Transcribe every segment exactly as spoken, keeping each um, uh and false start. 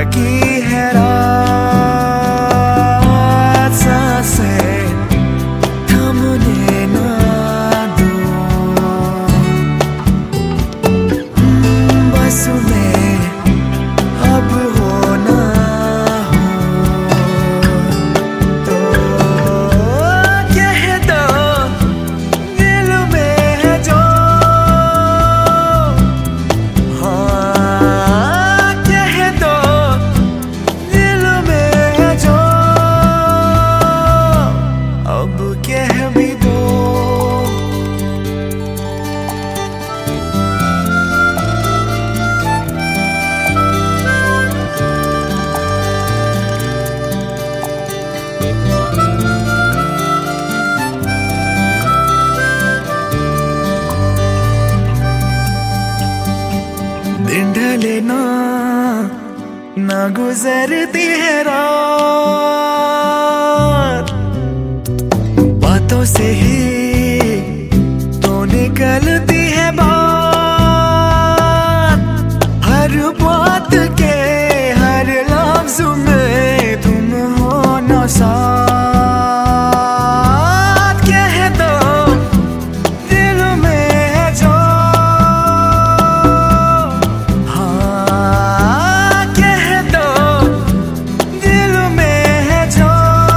की है रात, सांसें थमने ना दो, बस में अब हो ना हो तो कह दो दिल में है जो, हाँ कह दो दिल में है जो, अब कह भी दो। दिन ढले ना ना गुजरती है रात, बातों से ही तो निकलती है बात, हर बात के हर लफ्ज में तुम हो ना साथ, कह दो दिल में है जो, हाँ कह दो दिल में है जो,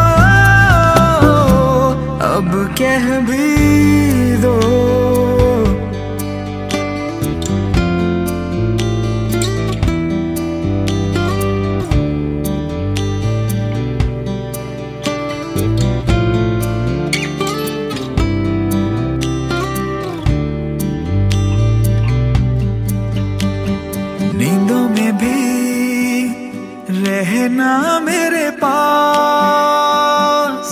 अब कह भी दो। नींदों में भी रहना मेरे पास,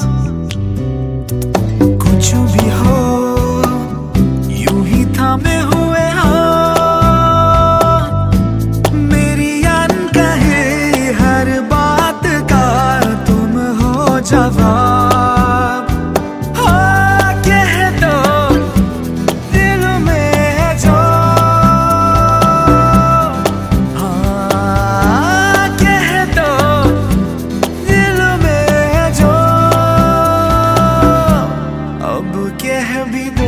कुछ भी हो यूं ही थामे हुए हाथ, मेरी अनकही हर बात का तुम हो जवाब, हाँ कह दो दिल में है जो, हाँ कह दो दिल में है जो, अब कह भी दो।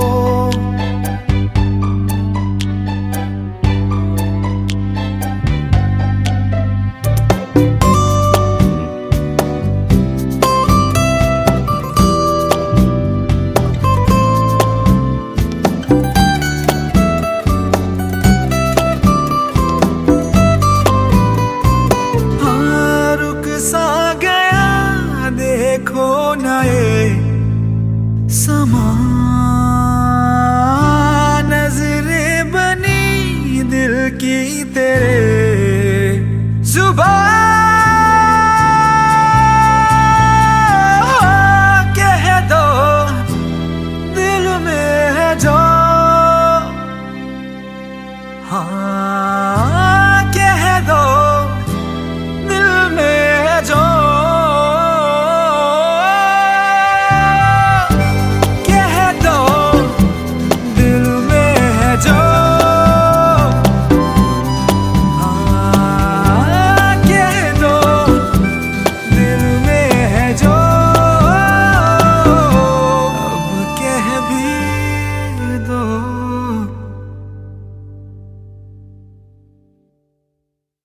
हाँ रुक सा गया देखो नए समा, नजरें बनी दिल की तेरे